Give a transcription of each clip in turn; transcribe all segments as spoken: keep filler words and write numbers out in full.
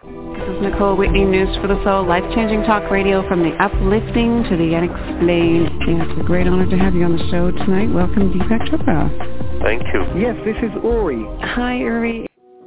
This is Nicole Whitney, News for the Soul, life-changing talk radio from the uplifting to the unexplained. It's a great honor to have you on the show tonight. Welcome, Deepak Chopra. Thank you. Yes, this is Uri. Hi, Uri.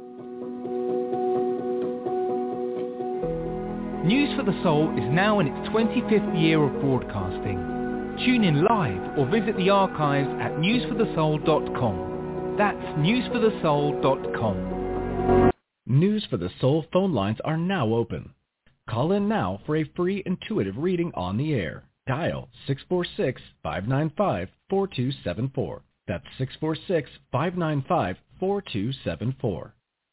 News for the Soul is now in its twenty-fifth year of broadcasting. Tune in live or visit the archives at news for the soul dot com. That's news for the soul dot com. News for the Soul phone lines are now open. Call in now for a free intuitive reading on the air. Dial six four six, five nine five, four two seven four. That's six four six, five nine five, four two seven four.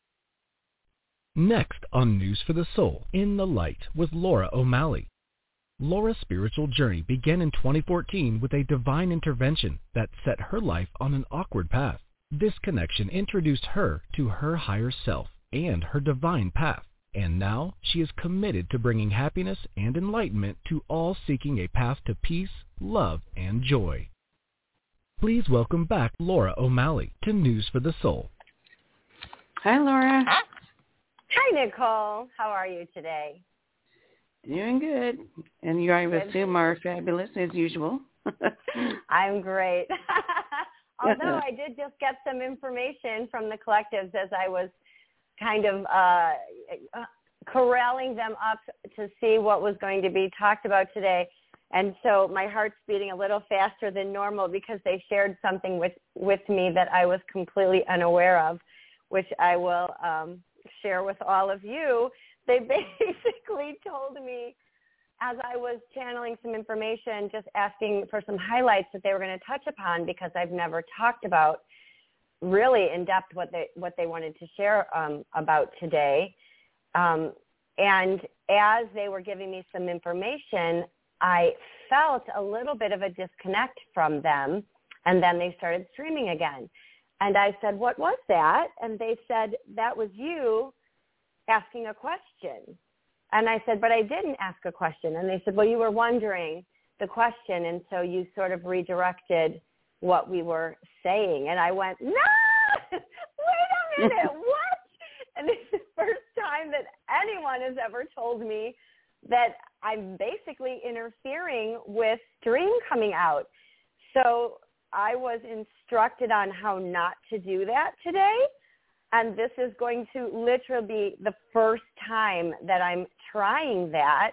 Next on News for the Soul, In the Light with Laura O'Malley. Laura's spiritual journey began in twenty fourteen with a divine intervention that set her life on an awkward path. This connection introduced her to her higher self and her divine path, and now she is committed to bringing happiness and enlightenment to all seeking a path to peace, love, and joy. Please welcome back Laura O'Malley to News for the Soul. Hi, Laura. Hi, Nicole. How are you today? Doing good. And you, I assume, are fabulous as usual. I'm great. Although I did just get some information from the collectives as I was kind of uh, corralling them up to see what was going to be talked about today. And so my heart's beating a little faster than normal because they shared something with, with me that I was completely unaware of, which I will um, share with all of you. They basically told me as I was channeling some information, just asking for some highlights that they were going to touch upon because I've never talked about really in depth what they what they wanted to share um, about today. Um, and as they were giving me some information, I felt a little bit of a disconnect from them, and then they started streaming again. And I said, what was that? And they said, that was you asking a question. And I said, but I didn't ask a question. And they said, well, you were wondering the question, and so you sort of redirected what we were saying. And I went, no, wait a minute, what? And this is the first time that anyone has ever told me that I'm basically interfering with dream coming out. So I was instructed on how not to do that today. And this is going to literally be the first time that I'm trying that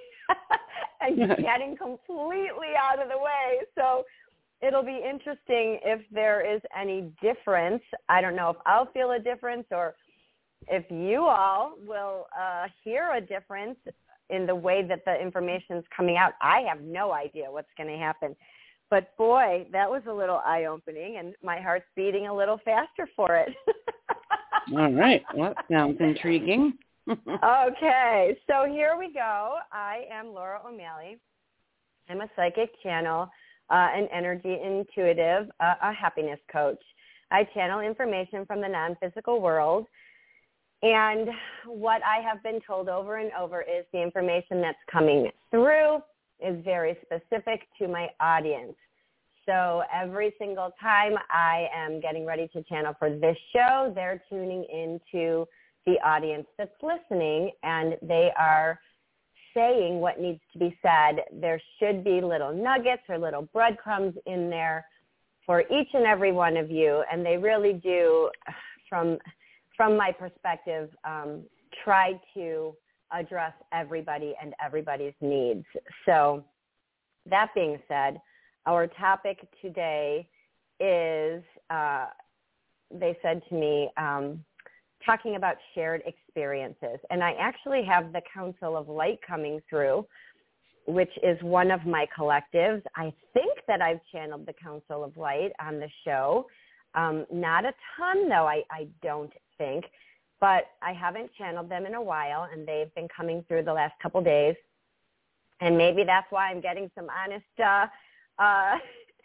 and getting completely out of the way. So it'll be interesting if there is any difference. I don't know if I'll feel a difference or if you all will uh, hear a difference in the way that the information is coming out. I have no idea what's going to happen. But, boy, that was a little eye-opening, and my heart's beating a little faster for it. All right. Well, that sounds intriguing. Okay. So here we go. I am Laura O'Malley. I'm a psychic channel, uh, an energy intuitive, uh, a happiness coach. I channel information from the non-physical world. And what I have been told over and over is the information that's coming through is very specific to my audience. So every single time I am getting ready to channel for this show, they're tuning into the audience that's listening, and they are saying what needs to be said. There should be little nuggets or little breadcrumbs in there for each and every one of you, and they really do, from from my perspective, um, try to address everybody and everybody's needs. So that being said, our topic today is, uh, they said to me, um, talking about shared experiences. And I actually have the Council of Light coming through, which is one of my collectives. I think that I've channeled the Council of Light on the show. Um, not a ton, though, I, I don't think. But I haven't channeled them in a while, and they've been coming through the last couple days. And maybe that's why I'm getting some honest uh, uh,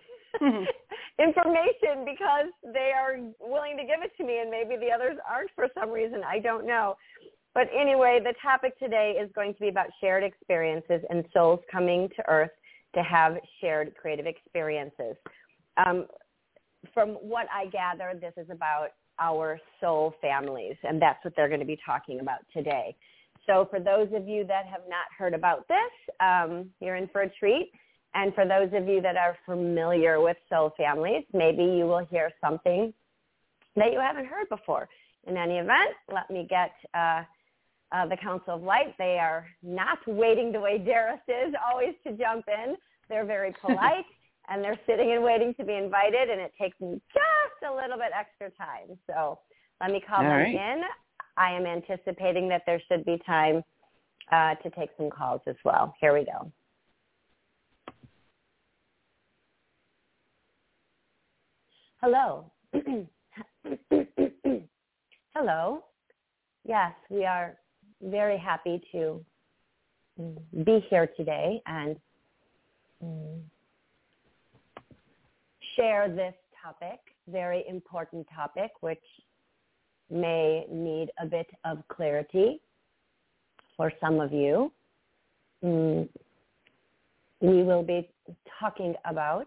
information, because they are willing to give it to me, and maybe the others aren't for some reason. I don't know. But anyway, the topic today is going to be about shared experiences and souls coming to Earth to have shared creative experiences. Um, from what I gather, this is about our soul families, and that's what they're going to be talking about today. So for those of you that have not heard about this, um, you're in for a treat. And for those of you that are familiar with soul families, maybe you will hear something that you haven't heard before. In any event, let me get uh, uh, the Council of Light. They are not waiting the way Darris is, always to jump in. They're very polite, and they're sitting and waiting to be invited, and it takes me just a little bit extra time. So let me call All them right. in. I am anticipating that there should be time uh, to take some calls as well. Here we go. Hello. Hello. Yes, we are very happy to be here today and share this topic, very important topic, which may need a bit of clarity for some of you. Mm, we will be talking about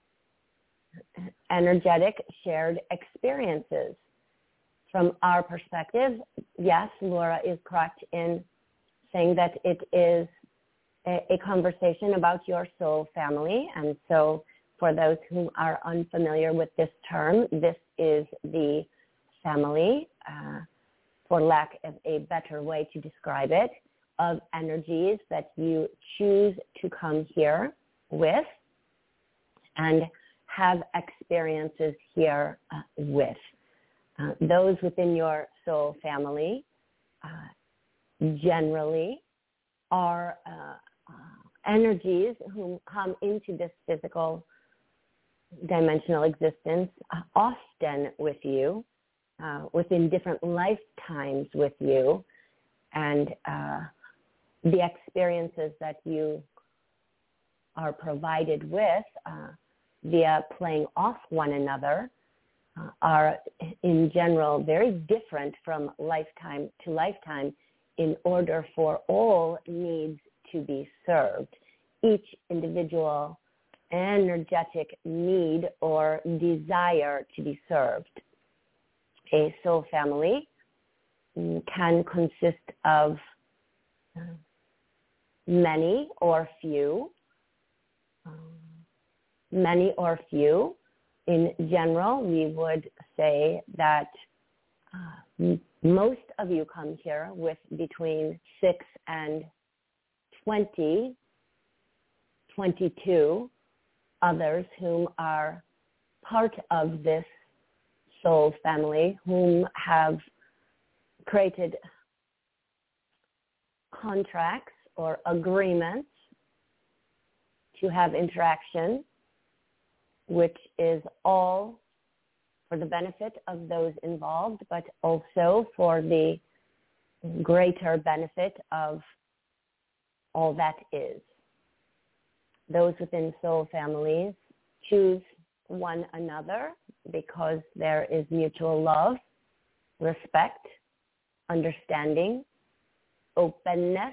energetic shared experiences. From our perspective, yes, Laura is correct in saying that it is a, a conversation about your soul family. And so for those who are unfamiliar with this term, this is the family, uh, for lack of a better way to describe it, of energies that you choose to come here with and have experiences here uh, with. Uh, those within your soul family uh, generally are uh, uh, energies who come into this physical dimensional existence uh, often with you, uh, within different lifetimes with you, and uh, the experiences that you are provided with uh, via playing off one another uh, are in general very different from lifetime to lifetime in order for all needs to be served. Each individual energetic need or desire to be served. A soul family can consist of many or few, um, many or few. In general, we would say that uh, m- most of you come here with between six and twenty, twenty-two others whom are part of this soul family, whom have created contracts or agreements to have interaction, which is all for the benefit of those involved, but also for the greater benefit of all that is. Those within soul families choose one another because there is mutual love, respect, understanding, openness.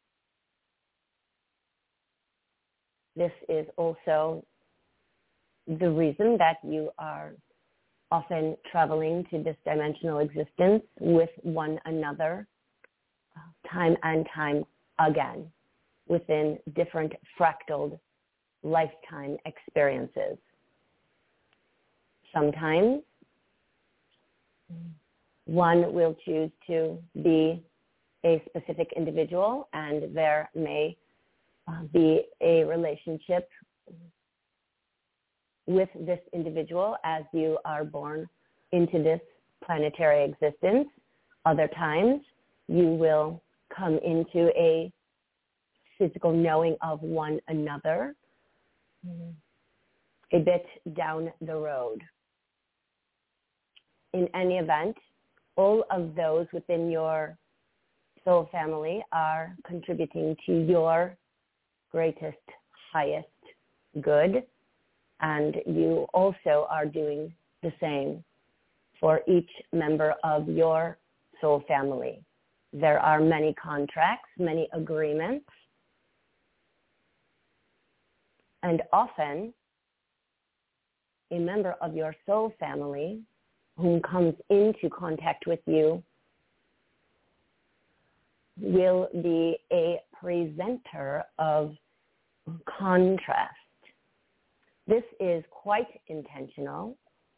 This is also the reason that you are often traveling to this dimensional existence with one another time and time again within different fractaled lifetime experiences. Sometimes one will choose to be a specific individual, and there may uh, be a relationship with this individual as you are born into this planetary existence. Other times, you will come into a physical knowing of one another a bit down the road. In any event, all of those within your soul family are contributing to your greatest, highest good, and you also are doing the same for each member of your soul family. There are many contracts, many agreements, and often a member of your soul family who comes into contact with you will be a presenter of contrast. This is quite intentional.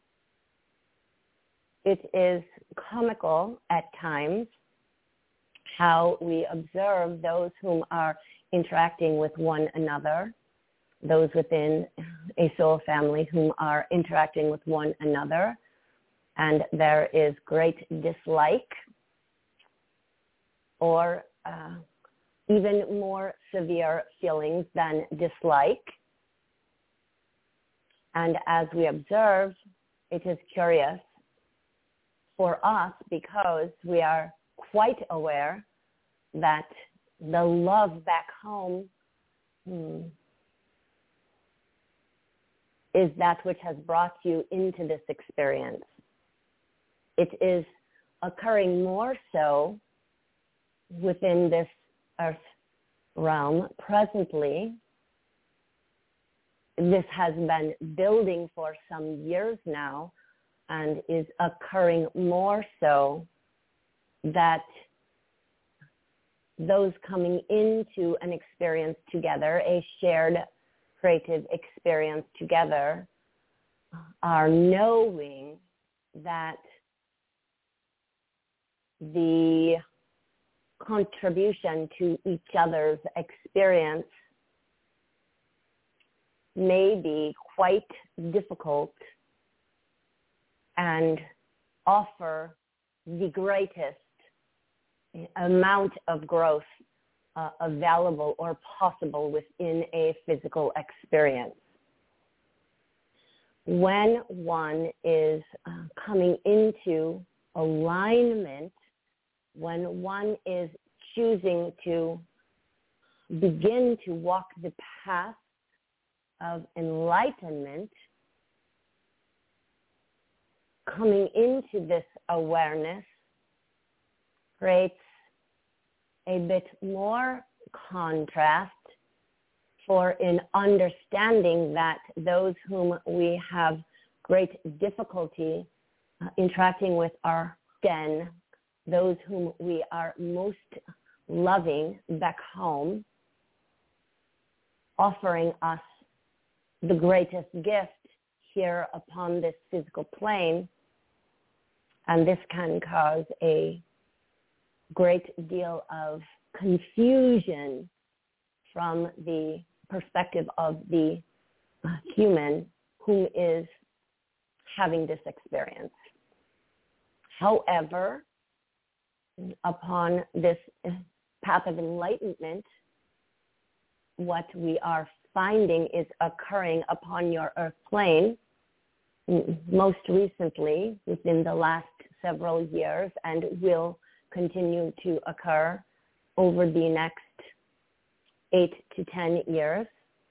It is comical at times how we observe those whom are interacting with one another, those within a soul family whom are interacting with one another, and there is great dislike or uh, even more severe feelings than dislike. And as we observe, it is curious for us because we are quite aware that the love back home hmm, is that which has brought you into this experience. It is occurring more so within this earth realm presently. This has been building for some years now and is occurring more so that those coming into an experience together, a shared creative experience together, are knowing that the contribution to each other's experience may be quite difficult and offer the greatest amount of growth uh, available or possible within a physical experience. When one is uh, coming into alignment, when one is choosing to begin to walk the path of enlightenment, coming into this awareness creates a bit more contrast for in understanding that those whom we have great difficulty uh, interacting with are then those whom we are most loving back home, offering us the greatest gift here upon this physical plane, and this can cause a great deal of confusion from the perspective of the human who is having this experience. However, upon this path of enlightenment, what we are finding is occurring upon your earth plane most recently within the last several years and will continue to occur over the next eight to ten years,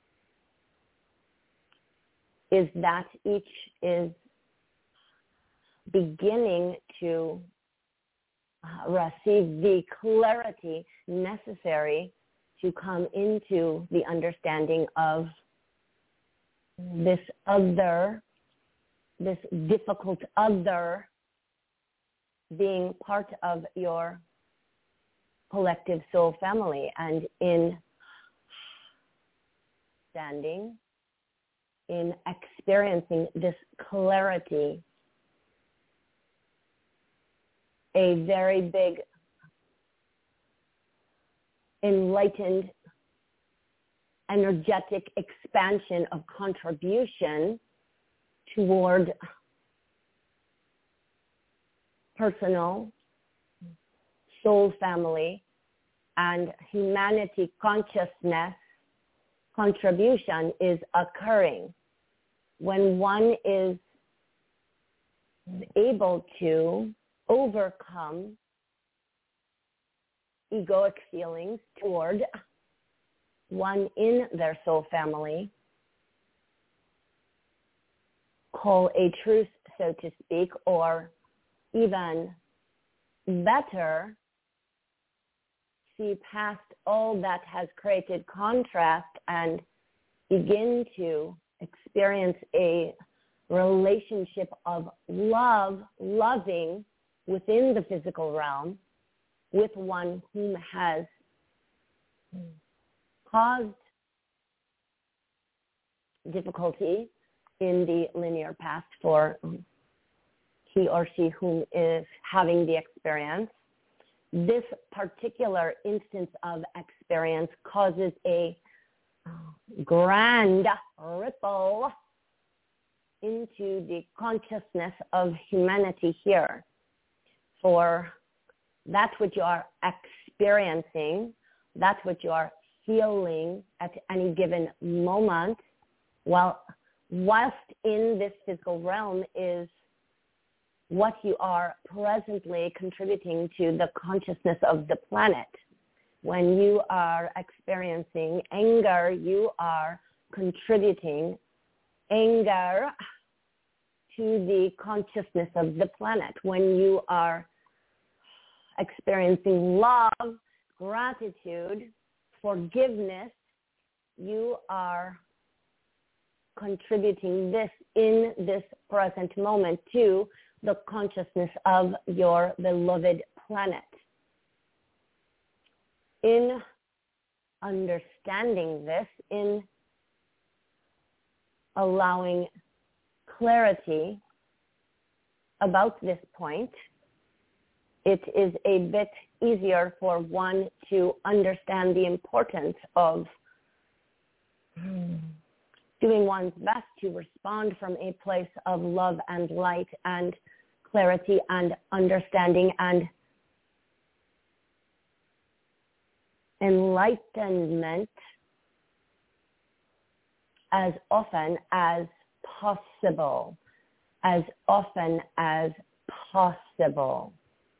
is that each is beginning to uh, receive the clarity necessary to come into the understanding of this other, this difficult other being part of your collective soul family, and in standing, in experiencing this clarity, a very big enlightened, energetic expansion of contribution toward personal, soul family, and humanity consciousness contribution is occurring when one is able to overcome egoic feelings toward one in their soul family, call a truce, so to speak, or even better, see past all that has created contrast and begin to experience a relationship of love, loving within the physical realm, with one whom has caused difficulty in the linear past for he or she whom is having the experience. This particular instance of experience causes a grand ripple into the consciousness of humanity here. For that's what you are experiencing, that's what you are feeling at any given moment, while whilst in this physical realm is what you are presently contributing to the consciousness of the planet. When you are experiencing anger, you are contributing anger to the consciousness of the planet. When you are experiencing love, gratitude, forgiveness, you are contributing this in this present moment to the consciousness of your beloved planet. In understanding this, in allowing clarity about this point, it is a bit easier for one to understand the importance of doing one's best to respond from a place of love and light and clarity and understanding and enlightenment as often as possible, as often as possible.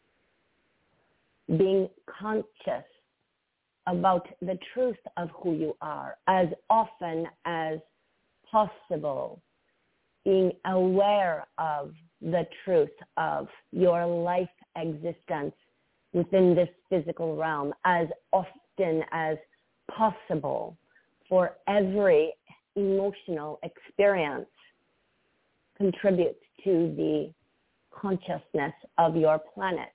Being conscious about the truth of who you are as often as possible, being aware of the truth of your life existence within this physical realm as often as possible. For every emotional experience contributes to the consciousness of your planet.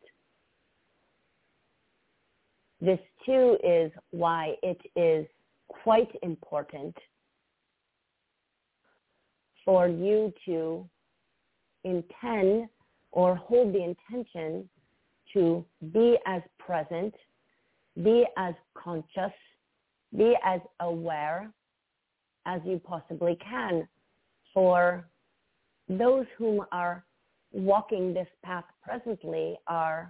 This too is why it is quite important for you to intend or hold the intention to be as present, be as conscious, be as aware as you possibly can. For those whom are walking this path presently are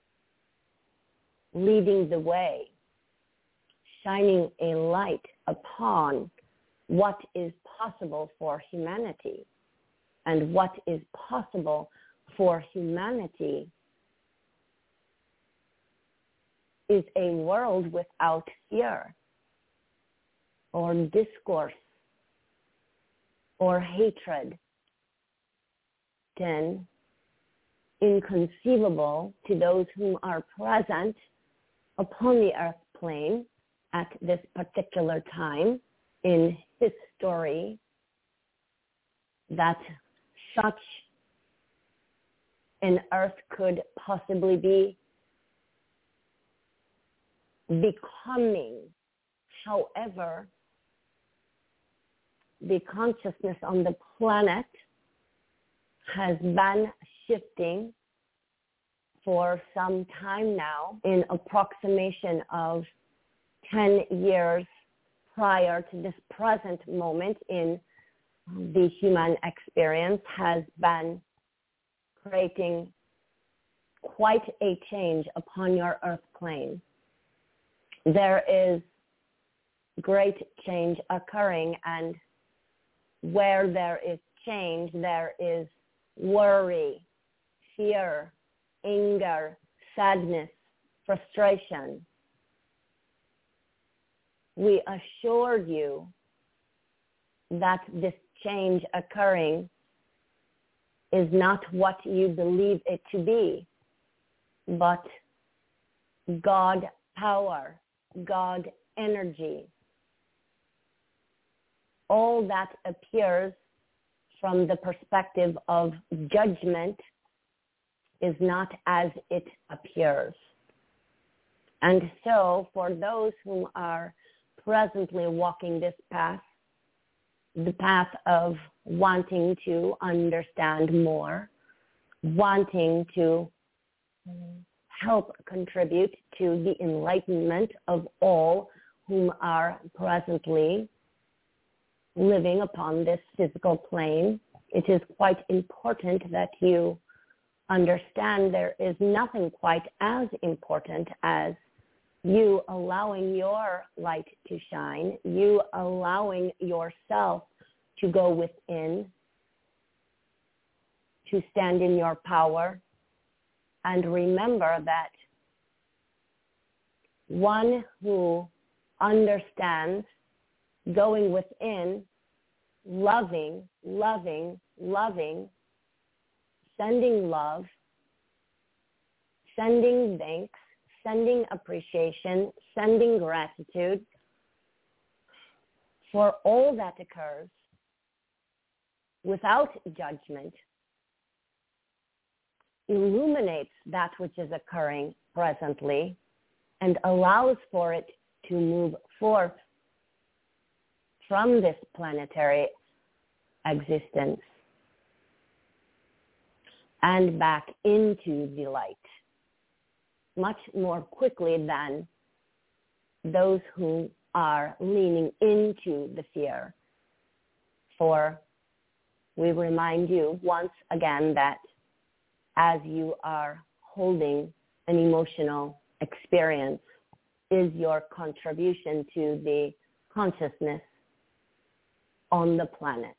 leading the way, shining a light upon what is possible for humanity. And what is possible for humanity is a world without fear or discourse or hatred. Then, inconceivable to those whom are present upon the earth plane at this particular time in history, that such an earth could possibly be becoming. However, the consciousness on the planet has been shifting for some time now, in approximation of ten years prior to this present moment in the human experience, has been creating quite a change upon your earth plane. There is great change occurring, and where there is change, there is worry, fear, anger, sadness, frustration. We assure you that this change occurring is not what you believe it to be, but God power, God energy. All that appears from the perspective of judgment is not as it appears. And so for those who are presently walking this path, the path of wanting to understand more, wanting to help contribute to the enlightenment of all whom are presently living upon this physical plane, it is quite important that you understand there is nothing quite as important as you allowing your light to shine, you allowing yourself to go within, to stand in your power, and remember that one who understands going within, loving, loving, loving, sending love, sending thanks, sending appreciation, sending gratitude for all that occurs without judgment, illuminates that which is occurring presently and allows for it to move forth from this planetary existence and back into the light much more quickly than those who are leaning into the fear. For we remind you once again that as you are holding an emotional experience is your contribution to the consciousness on the planet.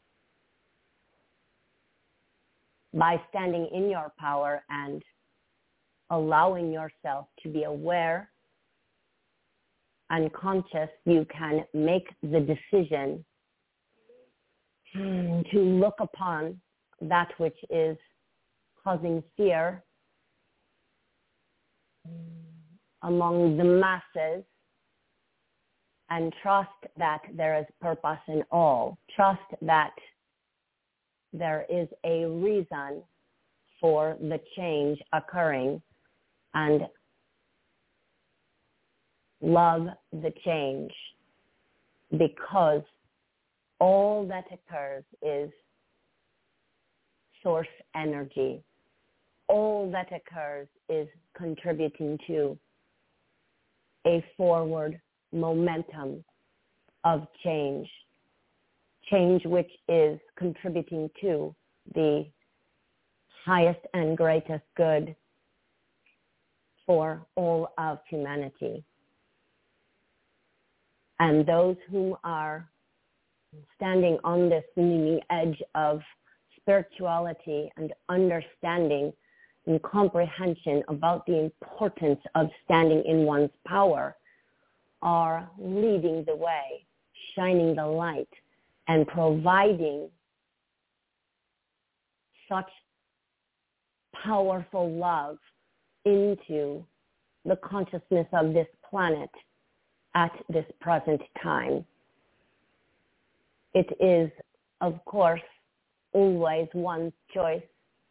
By standing in your power and allowing yourself to be aware and conscious, you can make the decision to look upon that which is causing fear among the masses and trust that there is purpose in all. Trust that there is a reason for the change occurring and love the change because all that occurs is source energy. All that occurs is contributing to a forward momentum of change, change which is contributing to the highest and greatest good for all of humanity. And those who are standing on this mini edge of spirituality and understanding and comprehension about the importance of standing in one's power are leading the way, shining the light, and providing such powerful love into the consciousness of this planet at this present time. It is, of course, always one's choice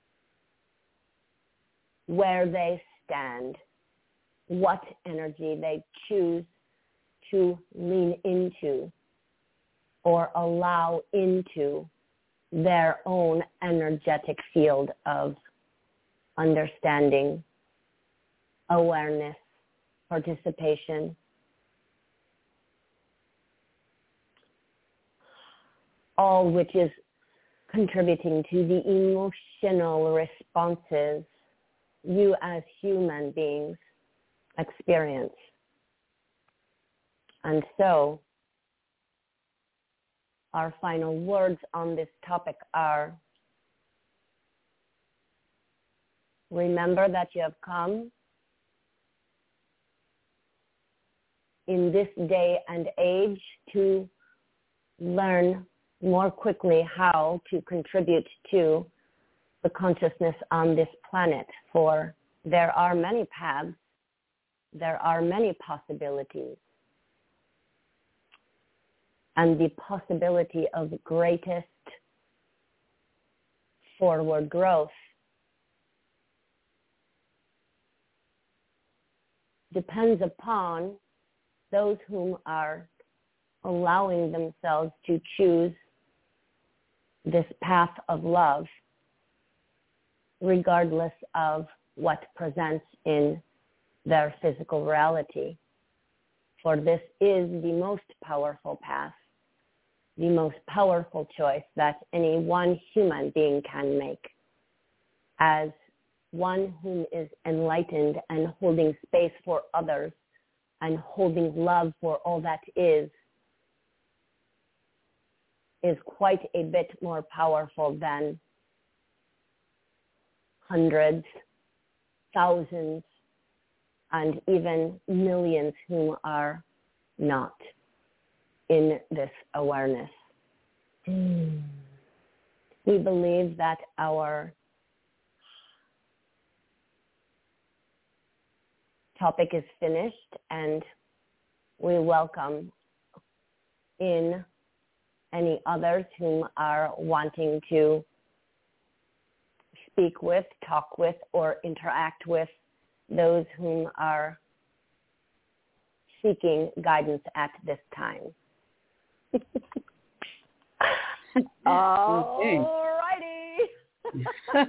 where they stand, what energy they choose to lean into or allow into their own energetic field of understanding, awareness, participation. All which is contributing to the emotional responses you as human beings experience. And so our final words on this topic are, remember that you have come in this day and age to learn more quickly how to contribute to the consciousness on this planet. For there are many paths, there are many possibilities. And the possibility of greatest forward growth depends upon those whom are allowing themselves to choose this path of love, regardless of what presents in their physical reality. For this is the most powerful path, the most powerful choice that any one human being can make. As one whom is enlightened and holding space for others and holding love for all that is, is quite a bit more powerful than hundreds, thousands, and even millions whom are not in this awareness. Mm. We believe that our topic is finished, and we welcome in any others whom are wanting to speak with, talk with, or interact with those whom are seeking guidance at this time. All righty.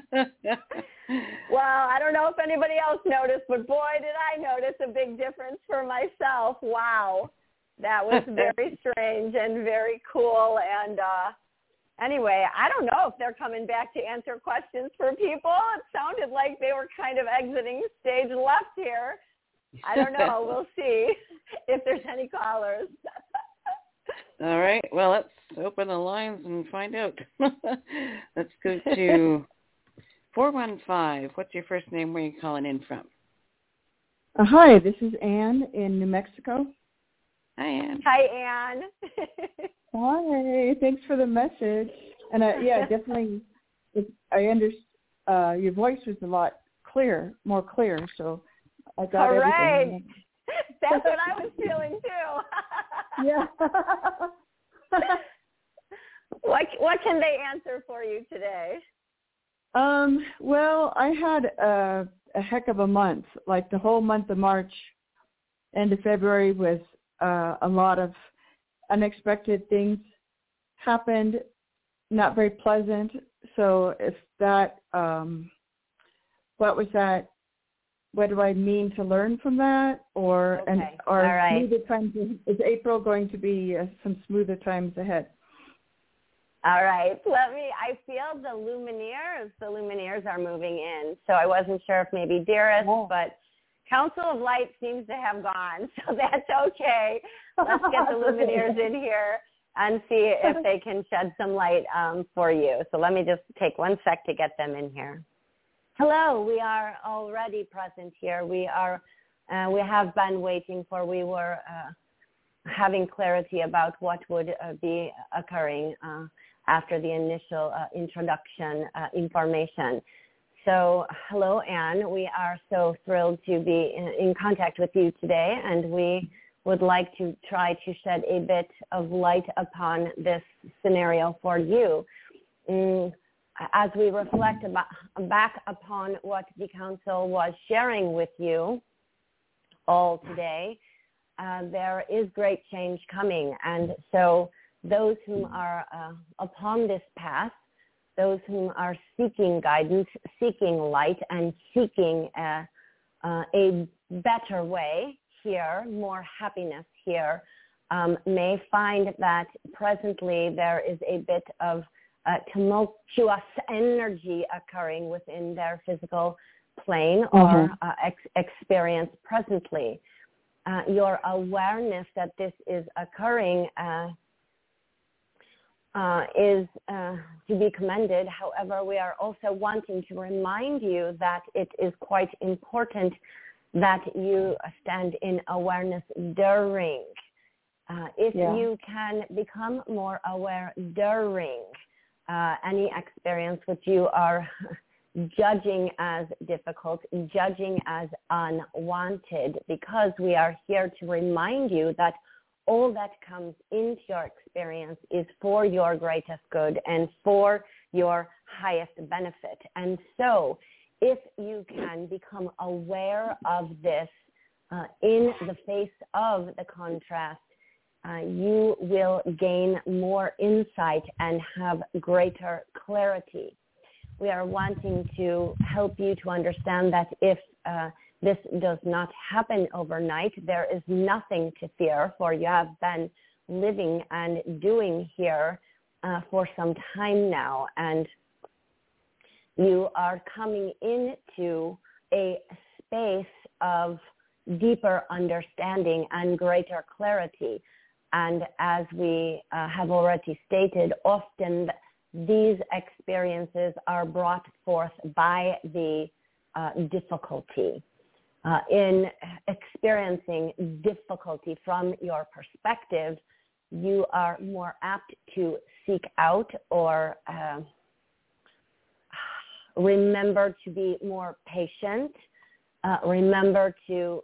Well, I don't know if anybody else noticed, but boy, did I notice a big difference for myself. Wow. That was very strange and very cool. And uh, anyway, I don't know if they're coming back to answer questions for people. It sounded like they were kind of exiting stage left here. I don't know. We'll see if there's any callers. All right. Well, let's open the lines and find out. Let's go to four one five. What's your first name? Where are you calling in from? Uh, hi, this is Anne in New Mexico. Hi, Anne. Hi, Anne. Hi. Thanks for the message. And uh, yeah, definitely, I understand. Uh, your voice was a lot clear, more clear. So I got All right. everything. That's what I was feeling too. Yeah. What what can they answer for you today? Um. Well, I had a, a heck of a month. Like the whole month of March, end of February was uh, a lot of unexpected things happened, not very pleasant. So if that, um, what was that? What do I mean to learn from that? Or okay. and or All right. smoother times? Is April going to be uh, some smoother times ahead? All right. Let me, I feel the Lumineers, the Lumineers are moving in. So I wasn't sure if maybe Dearest, oh. but Council of Light seems to have gone. So that's okay. Let's get the Lumineers in here and see if they can shed some light um, for you. So let me just take one sec to get them in here. Hello. We are already present here. We are, uh, we have been waiting for, we were uh, having clarity about what would uh, be occurring uh, after the initial uh, introduction uh, information. So, hello, Anne. We are so thrilled to be in, in contact with you today, and we would like to try to shed a bit of light upon this scenario for you. Mm, as we reflect about, back upon what the Council was sharing with you all today, uh, there is great change coming, and so those whom are uh, upon this path, those whom are seeking guidance, seeking light, and seeking uh, uh, a better way here, more happiness here, um, may find that presently there is a bit of uh, tumultuous energy occurring within their physical plane or Mm-hmm. uh, ex- experience presently. Uh, your awareness that this is occurring uh, Uh, is uh, to be commended. However, we are also wanting to remind you that it is quite important that you stand in awareness during. Uh, if Yeah. you can become more aware during uh, any experience which you are judging as difficult, judging as unwanted, because we are here to remind you that all that comes into your experience is for your greatest good and for your highest benefit. And so if you can become aware of this uh, in the face of the contrast, uh, you will gain more insight and have greater clarity. We are wanting to help you to understand that if uh, this does not happen overnight, there is nothing to fear, for you have been living and doing here uh, for some time now, and you are coming into a space of deeper understanding and greater clarity. And as we uh, have already stated, often these experiences are brought forth by the uh, difficulty. Uh, in experiencing difficulty from your perspective, you are more apt to seek out or uh, remember to be more patient, uh, remember to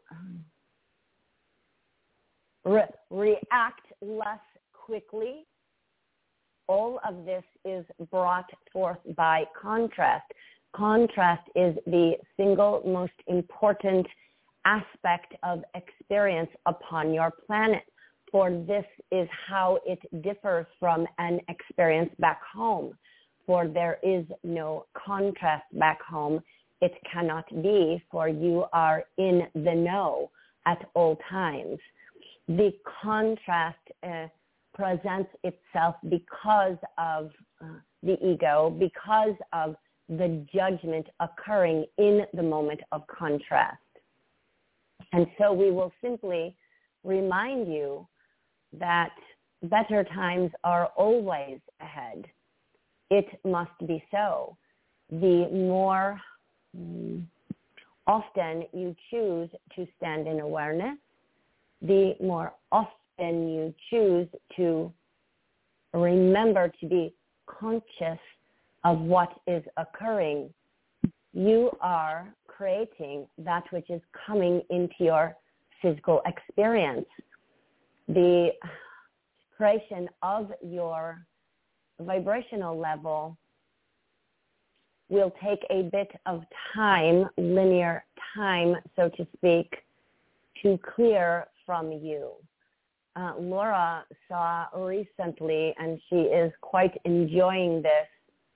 re- react less quickly. All of this is brought forth by contrast. Contrast is the single most important aspect of experience upon your planet, for this is how it differs from an experience back home. For there is no contrast back home. It cannot be, for you are in the know at all times. The contrast uh, presents itself because of uh, the ego, because of the judgment occurring in the moment of contrast. And so we will simply remind you that better times are always ahead. It must be so. The more um, often you choose to stand in awareness, the more often you choose to remember to be conscious of what is occurring, you are creating that which is coming into your physical experience. The creation of your vibrational level will take a bit of time, linear time, so to speak, to clear from you. Uh, Laura saw recently, and she is quite enjoying this,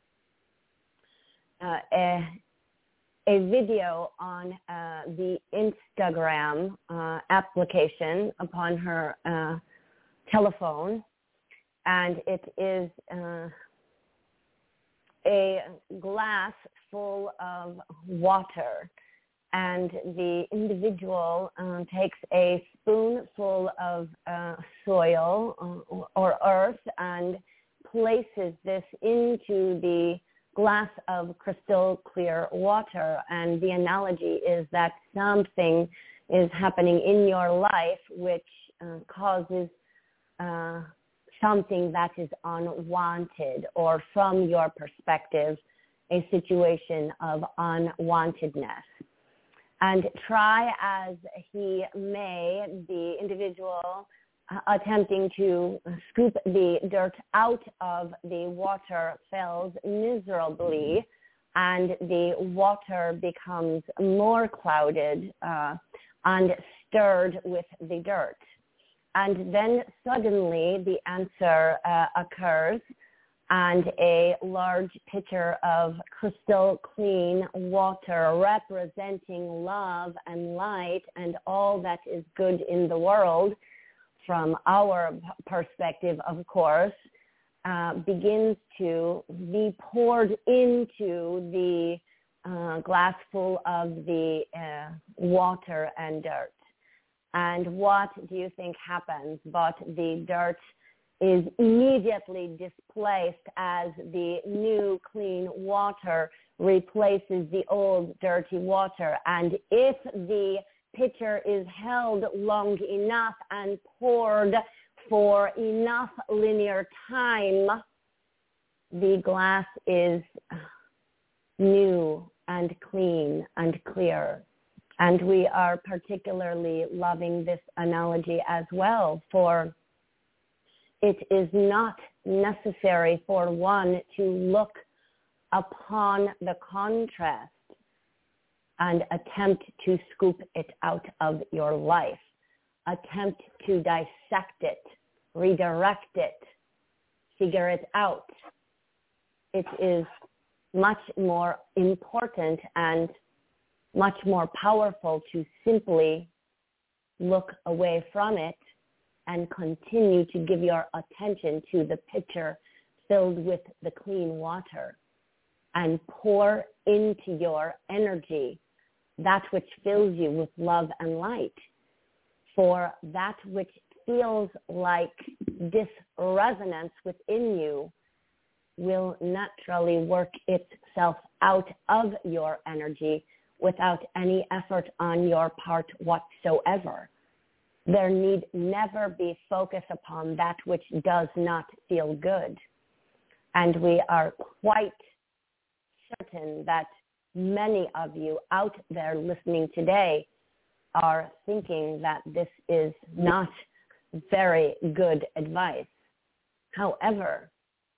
uh, a, a video on uh, the Instagram uh, application upon her uh, telephone, and it is uh, a glass full of water, and the individual uh, takes a spoonful of uh, soil uh, or earth and places this into the glass of crystal clear water. And the analogy is that something is happening in your life which uh, causes uh, something that is unwanted, or from your perspective, a situation of unwantedness. And try as he may, the individual uh, attempting to scoop the dirt out of the water fails miserably, and the water becomes more clouded uh, and stirred with the dirt. And then suddenly the answer uh, occurs, and a large pitcher of crystal clean water representing love and light and all that is good in the world, from our perspective, of course, uh, begins to be poured into the uh, glass full of the uh, water and dirt. And what do you think happens? But the dirt is immediately displaced as the new clean water replaces the old dirty water. And if the pitcher is held long enough and poured for enough linear time, the glass is new and clean and clear. And we are particularly loving this analogy as well, for it is not necessary for one to look upon the contrast and attempt to scoop it out of your life. Attempt to dissect it, redirect it, figure it out. It is much more important and much more powerful to simply look away from it and continue to give your attention to the pitcher filled with the clean water and pour into your energy that which fills you with love and light. For that which feels like disresonance within you will naturally work itself out of your energy without any effort on your part whatsoever. There need never be focus upon that which does not feel good. And we are quite certain that many of you out there listening today are thinking that this is not very good advice. However,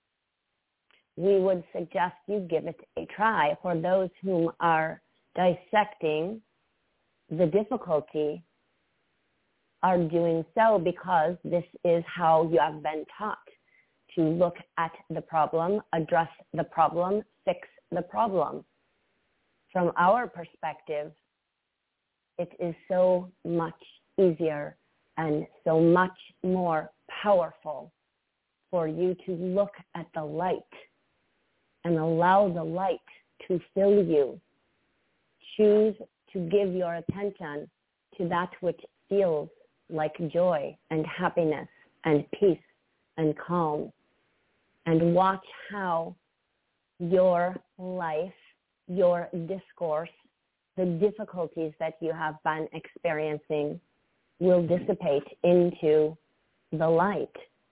we would suggest you give it a try for those whom are dissecting the difficulty are doing so because this is how you have been taught to look at the problem, address the problem, fix the problem. From our perspective, it is so much easier and so much more powerful for you to look at the light and allow the light to fill you. Choose to give your attention to that which feels like joy and happiness and peace and calm, and watch how your life, your discourse, the difficulties that you have been experiencing will dissipate into the light,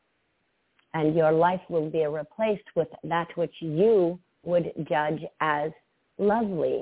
and your life will be replaced with that which you would judge as lovely.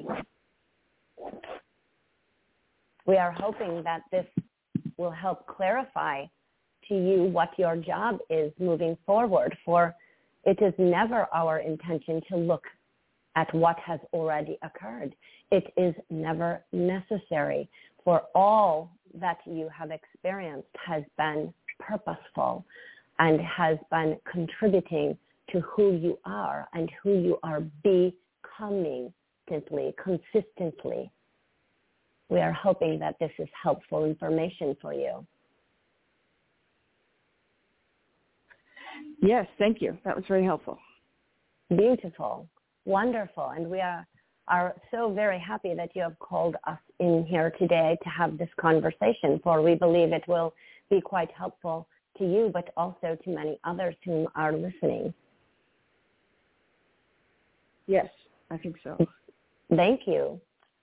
We are hoping that this will help clarify to you what your job is moving forward, for it is never our intention to look at what has already occurred. It is never necessary, for all that you have experienced has been purposeful and has been contributing to who you are and who you are becoming simply, consistently. We are hoping that this is helpful information for you. Yes, thank you. That was very helpful. Beautiful. Wonderful. And we are, are so very happy that you have called us in here today to have this conversation, for we believe it will be quite helpful to you, but also to many others whom are listening. Yes, I think so. Thank you.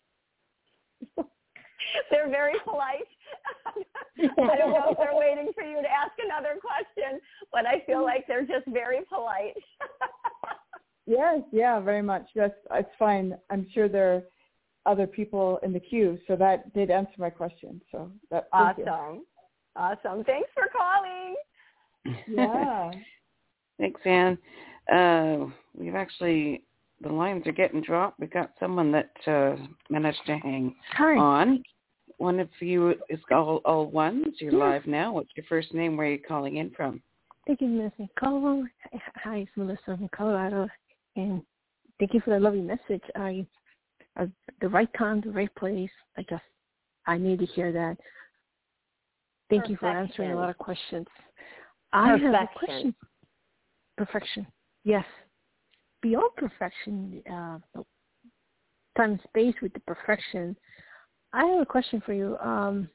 They're very polite. I don't know if they're waiting for you to ask another question, but I feel like they're just very polite. Yes, yeah, very much. That's it's fine. I'm sure there are other people in the queue, so that did answer my question. So that awesome, awesome. Thanks for calling. Yeah. Thanks, Anne. Uh, we've actually the lines are getting dropped. We've got someone that uh, managed to hang Hi. on. One of you is all, all ones. You're Yeah. live now. What's your first name? Where are you calling in from? Thank you, Melissa. Colorado. Hi, it's Melissa from Colorado, and thank you for that lovely message. I, at the right time, the right place. I just, I need to hear that. Thank Perfection. you for answering a lot of questions. I Perfection. have a question. Perfection. Yes. Beyond perfection, uh, time and space with the perfection, I have a question for you. Um,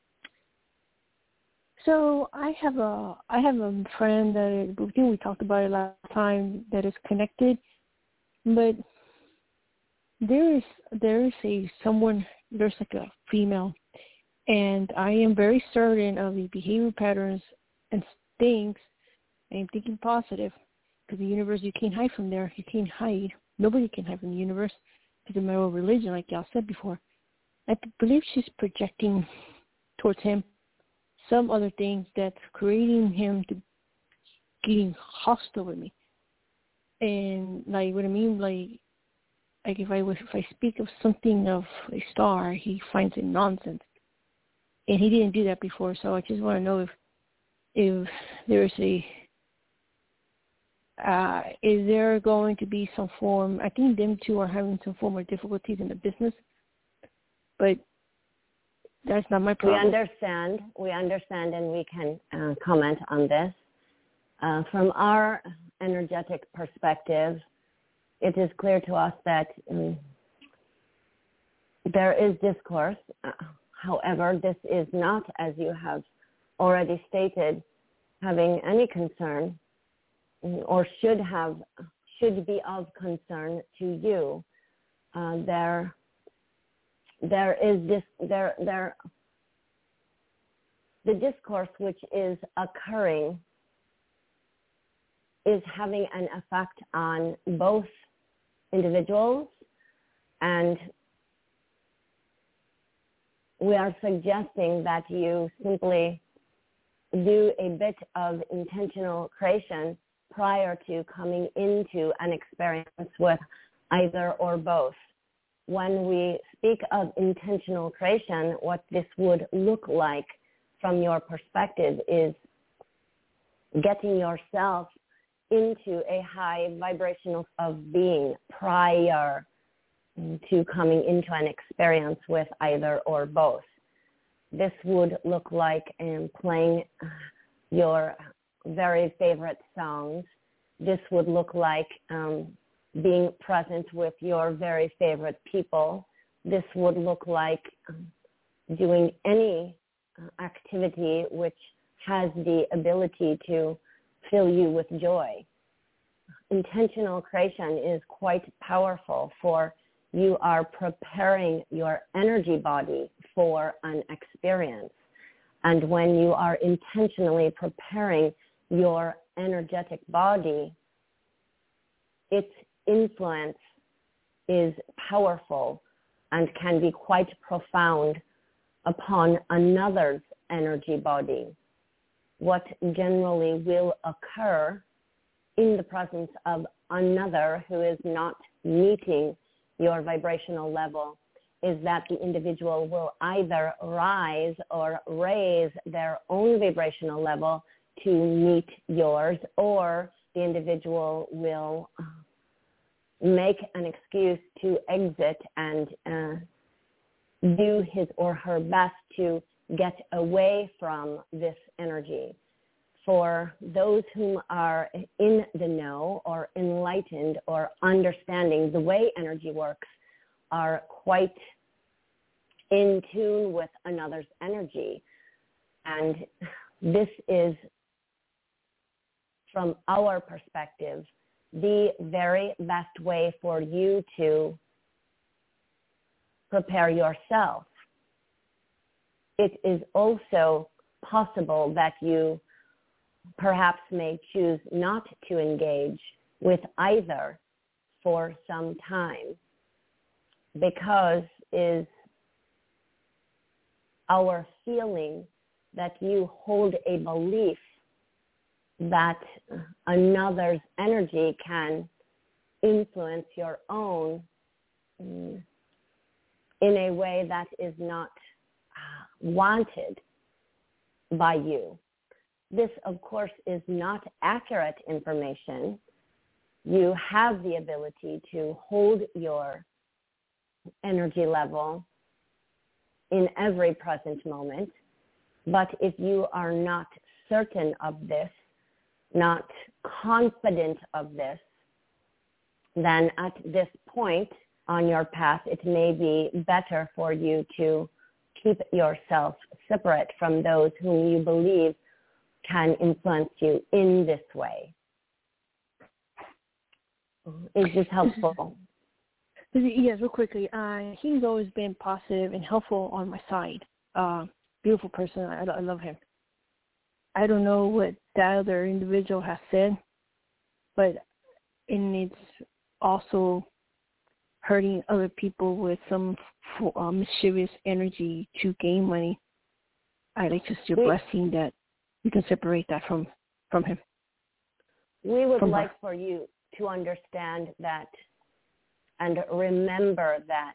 so I have a I have a friend that I think we talked about it last time that is connected, but there is there is a someone there's like a female, and I am very certain of the behavior patterns and things. I am thinking positive. Because the universe, you can't hide from there. You can't hide. Nobody can hide from the universe. Because of my own religion, like y'all said before. I believe she's projecting towards him some other things that's creating him to getting hostile with me. And, like, what I mean, like, like if I was if I speak of something of a star, he finds it nonsense, and he didn't do that before. So I just want to know if if there's a uh, is there going to be some form? I think them two are having some form of difficulties in the business, but that's not my problem. We understand. We understand, and we can uh, comment on this. Uh, from our energetic perspective, it is clear to us that um, there is discourse. Uh, however, this is not, as you have already stated, having any concern or should have should be of concern to you. Uh, there, there is this there there the discourse which is occurring is having an effect on both individuals, and we are suggesting that you simply do a bit of intentional creation prior to coming into an experience with either or both. When we speak of intentional creation, what this would look like from your perspective is getting yourself into a high vibrational of being prior to coming into an experience with either or both. This would look like um, playing your very favorite songs. This would look like um, being present with your very favorite people. This would look like um, doing any uh, activity which has the ability to fill you with joy. Intentional creation is quite powerful, for you are preparing your energy body for an experience. And when you are intentionally preparing your energetic body, its influence is powerful and can be quite profound upon another's energy body. What generally will occur in the presence of another who is not meeting your vibrational level is that the individual will either rise or raise their own vibrational level to meet yours, or the individual will make an excuse to exit and uh, do his or her best to get away from this energy. For those whom are in the know or enlightened or understanding the way energy works, are quite in tune with another's energy. And this is, from our perspective, the very best way for you to prepare yourself. It is also possible that you perhaps may choose not to engage with either for some time, because is our feeling that you hold a belief that another's energy can influence your own in a way that is not wanted by you. This, of course, is not accurate information. You have the ability to hold your energy level in every present moment. But if you are not certain of this, not confident of this, then at this point on your path, it may be better for you to keep yourself separate from those whom you believe can influence you in this way. Is this helpful? Yes, real quickly. Uh, he's always been positive and helpful on my side. Uh, beautiful person. I, I love him. I don't know what that other individual has said, but and it's also hurting other people with some uh, mischievous energy to gain money. I like to see a blessing that you can separate that from, from him. We would from like her. for you to understand that and remember that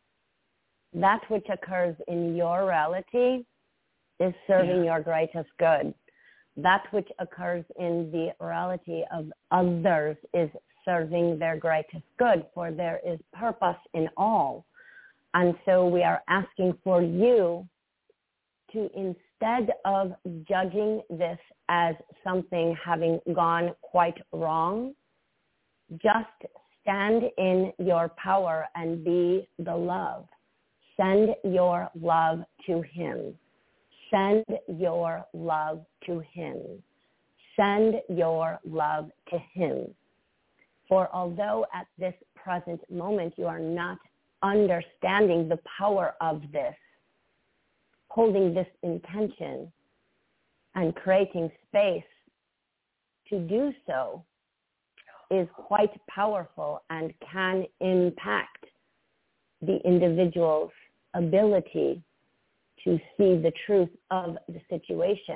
that which occurs in your reality is serving yeah. your greatest good. That which occurs in the reality of others is serving their greatest good, for there is purpose in all. And so we are asking for you to, instead of judging this as something having gone quite wrong, just stand in your power and be the love. Send your love to him. Send your love to him. Send your love to him. For although at this present moment you are not understanding the power of this, holding this intention and creating space to do so is quite powerful and can impact the individual's ability to see the truth of the situation.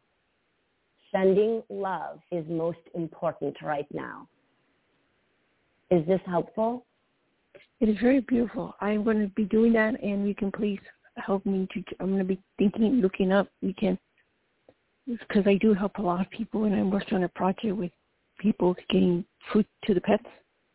Sending love is most important right now. Is this helpful? It is very beautiful. I'm going to be doing that, and you can please help me to, I'm going to be thinking, looking up, you can, because I do help a lot of people, and I'm working on a project with people getting food to the pets.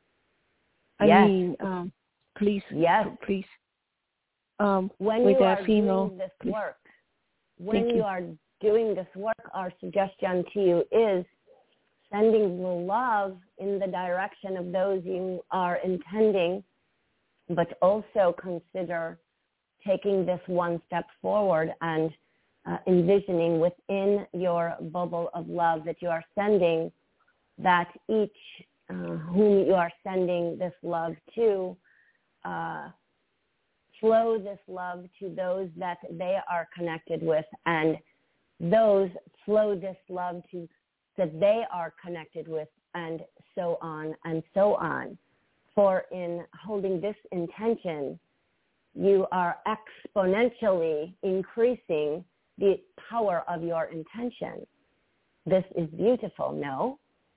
I yes. mean, um, please, yes. please. Um, when with you that are female, doing this please. work, when Thank you, you are doing this work, our suggestion to you is sending the love in the direction of those you are intending, but also consider taking this one step forward and uh, envisioning within your bubble of love that you are sending, that each uh, whom you are sending this love to, uh, flow this love to those that they are connected with, and those flow this love to that they are connected with, and so on and so on. For in holding this intention, you are exponentially increasing the power of your intention. This is beautiful, no?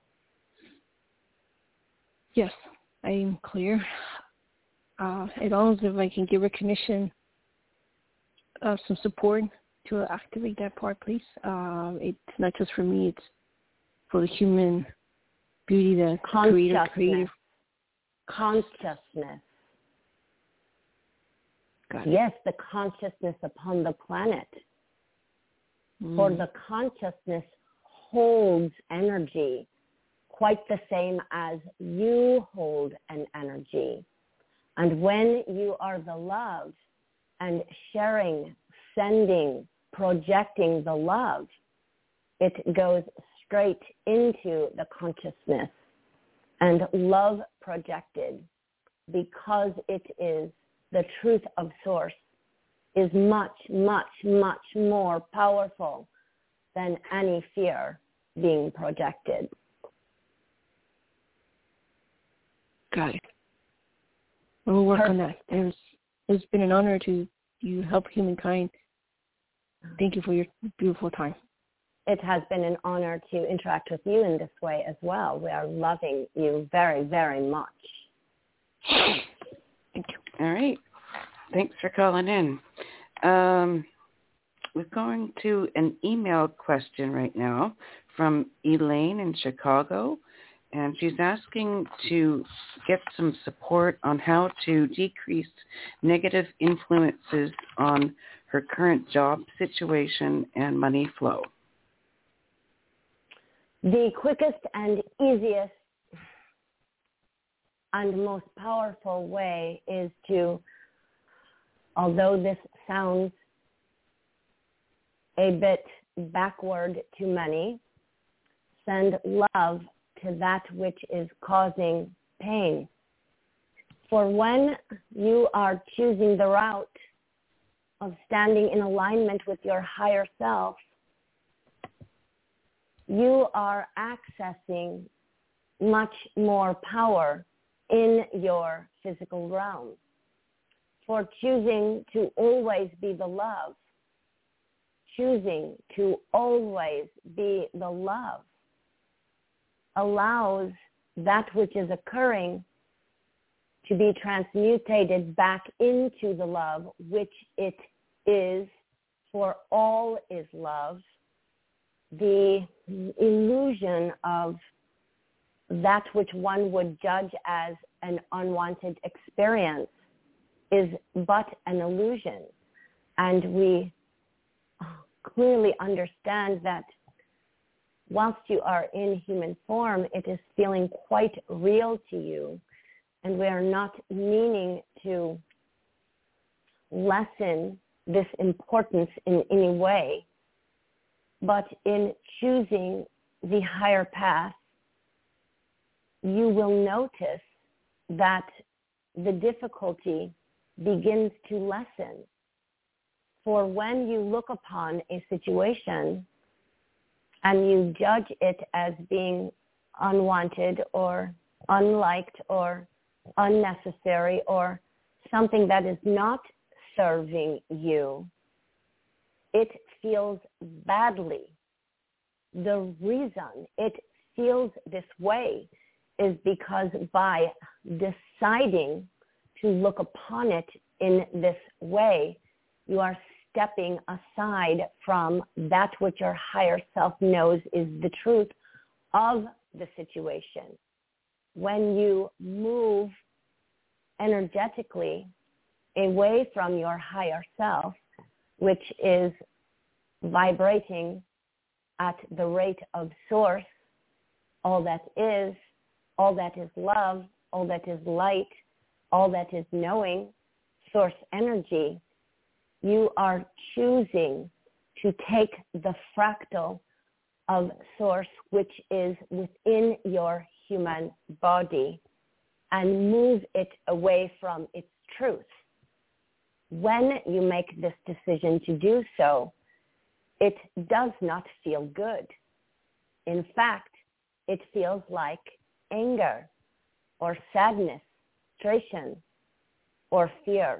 Yes, I am clear. Uh, as long as if I can give recognition, uh, some support to activate that part, please. Uh, it's not just for me, it's for the human beauty, the creator, creative. Consciousness. Got it. Yes, the consciousness upon the planet. Mm. For the consciousness holds energy quite the same as you hold an energy. And when you are the love and sharing, sending, projecting the love, it goes straight into the consciousness. And love projected, because it is the truth of source, is much, much, much more powerful than any fear being projected. Got it. We'll work Perfect. on that. There's, it's been an honor to you help humankind. Thank you for your beautiful time. It has been an honor to interact with you in this way as well. We are loving you very, very much. Thank you. All right. Thanks for calling in. Um, we're going to an email question right now from Elaine in Chicago. And she's asking to get some support on how to decrease negative influences on her current job situation and money flow. The quickest and easiest and most powerful way is to, although this sounds a bit backward to many, send love to that which is causing pain. For when you are choosing the route of standing in alignment with your higher self, you are accessing much more power in your physical realm. For choosing to always be the love, choosing to always be the love, allows that which is occurring to be transmutated back into the love, which it is, for all is love. The illusion of that which one would judge as an unwanted experience is but an illusion. And we clearly understand that whilst you are in human form, it is feeling quite real to you. And we are not meaning to lessen this importance in any way. But in choosing the higher path, you will notice that the difficulty begins to lessen. For when you look upon a situation and you judge it as being unwanted or unliked or unnecessary or something that is not serving you, it feels badly. The reason it feels this way is because by deciding to look upon it in this way, you are stepping aside from that which your higher self knows is the truth of the situation. When you move energetically away from your higher self, which is vibrating at the rate of source, all that is, all that is love, all that is light, all that is knowing, source energy, you are choosing to take the fractal of source, which is within your human body, and move it away from its truth. When you make this decision to do so, it does not feel good. In fact, it feels like anger or sadness, frustration, or fear.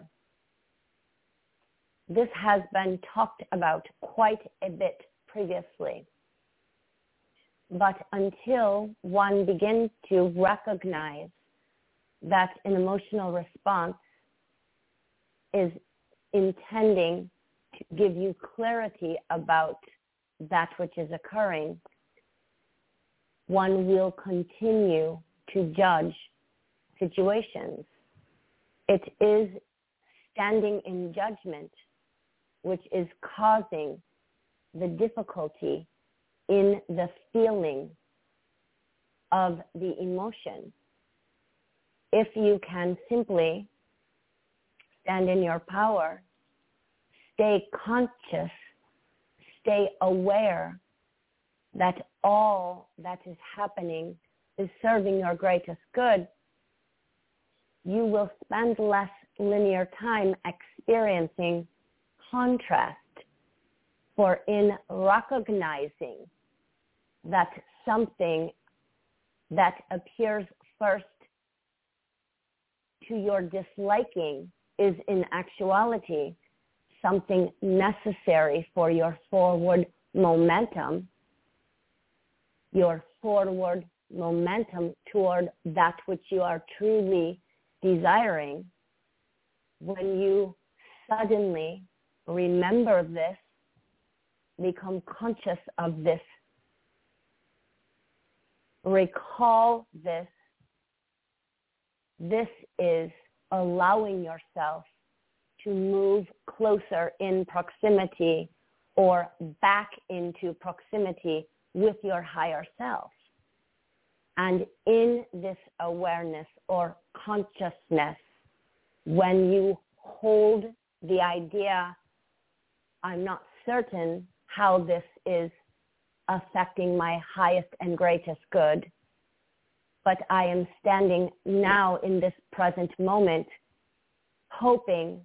This has been talked about quite a bit previously. But until one begins to recognize that an emotional response is intending to give you clarity about that which is occurring, one will continue to judge situations. It is standing in judgment which is causing the difficulty in the feeling of the emotion. If you can simply stand in your power, stay conscious, stay aware that all that is happening is serving your greatest good, you will spend less linear time experiencing contrast. For in recognizing that something that appears first to your disliking is in actuality something necessary for your forward momentum, your forward momentum toward that which you are truly desiring, when you suddenly remember this, become conscious of this, recall this, this is allowing yourself to move closer in proximity or back into proximity with your higher self. And in this awareness or consciousness, when you hold the idea, I'm not certain how this is affecting my highest and greatest good, but I am standing now in this present moment, hoping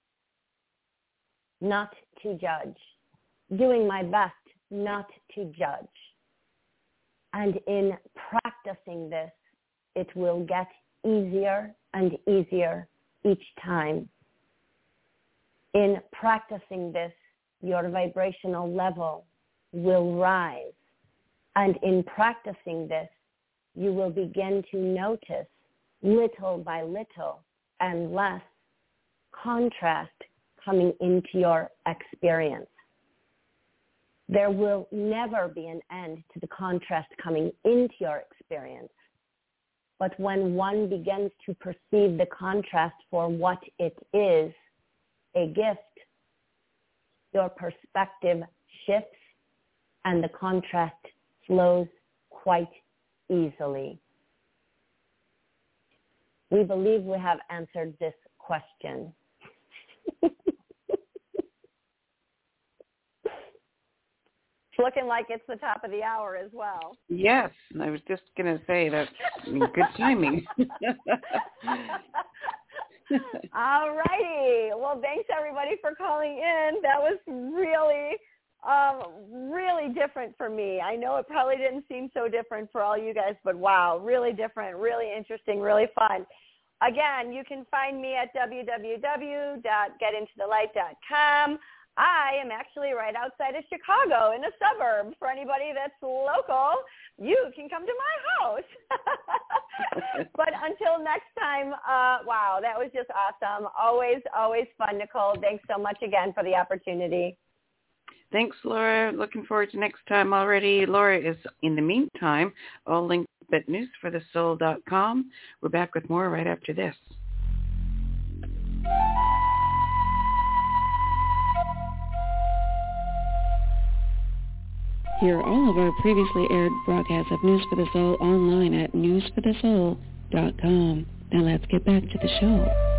not to judge, doing my best not to judge. And in practicing this, it will get easier and easier each time. In practicing this, your vibrational level will rise. And in practicing this, you will begin to notice little by little, and less contrast coming into your experience. There will never be an end to the contrast coming into your experience. But when one begins to perceive the contrast for what it is, a gift, your perspective shifts and the contrast flows quite easily. We believe we have answered this question. It's looking like it's the top of the hour as well. Yes, I was just going to say that's good timing. All righty. Well, thanks everybody for calling in. That was really, um, really different for me. I know it probably didn't seem so different for all you guys, but wow, really different, really interesting, really fun. Again, you can find me at w w w dot get into the light dot com. I am actually right outside of Chicago in a suburb. For anybody that's local, you can come to my house. But until next time, uh, wow, that was just awesome. Always, always fun, Nicole. Thanks so much again for the opportunity. Thanks, Laura. Looking forward to next time already. Laura is, in the meantime, all linked at news for the soul dot com. We're back with more right after this. Hear all of our previously aired broadcasts of News for the Soul online at news for the soul dot com. Now let's get back to the show.